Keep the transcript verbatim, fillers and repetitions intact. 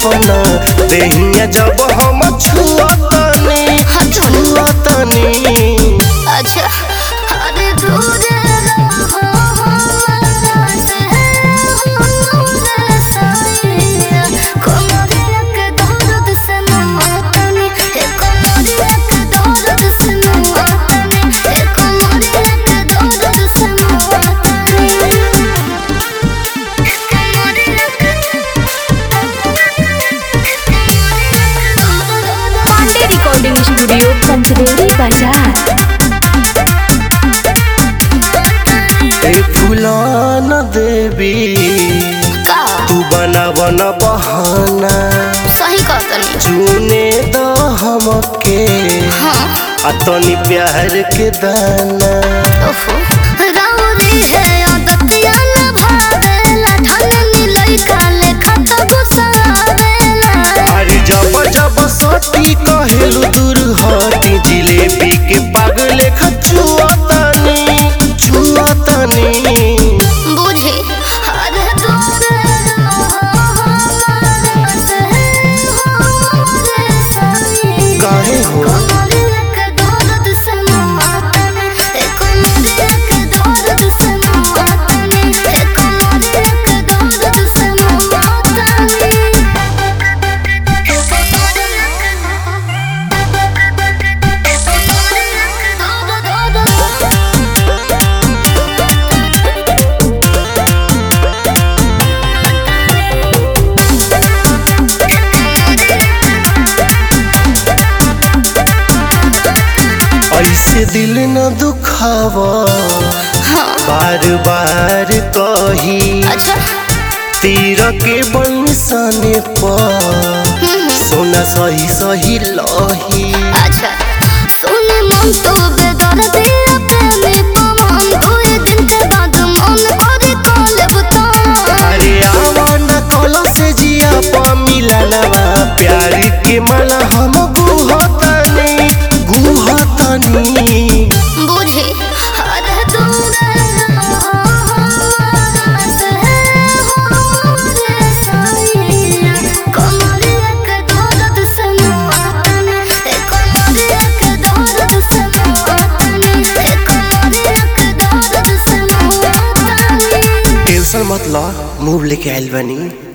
अपना देहिया जब हम छुअतनी छुअतनी। अच्छा अरे दूर रहो हमसे हमरे साया कोमरिया के दर्द से ममतनी हे कोमरिया के दर्द से ममतनी हे कोमरिया के दर्द से ममतनी पांडे रिकॉर्डिंग स्टूडियो पंचदेवी बाजार। ए फुलान देवी तू बना बना बहाना सही कहतनी चुने द हमके हाँ आ तनी प्यार के दाना। ओफो राउरी है आदतिया न भावेला ढलनी लइका लेखा त गुस्सावेला। अरे जब जब सटी कहेलू दूर हटी जिलेबी के पागल खचुअतनी छुअतनी। बुझी अरे दूर रहो हमसे हमरे साया काहे हो कोमरिया के दर्द से ममतनी हे कोमरिया के दर्द से ममतनी हे कोमरिया के दर्द से ममतनी। ऐसे दिल न दुखावा बार बार कही अच्छा तीर के बंसने पर सोना सही सही लही। अच्छा सुने मन तो बेदर्दी प्रेमी पवन दुई दिन के बाद मन करे कलेब तो। अरे आवाना कलो से जिया पा मिलनवा प्यार के मला हम गुहतनी गुहतनी। बुझी अरे दूर रहो हमसे हमरे साया कोमरिया के दर्द से ममतनी हे कोमरिया के दर्द से ममतनी हे कोमरिया के दर्द से ममतनी। टेंशन मत ला मूव लेके आइल बनी।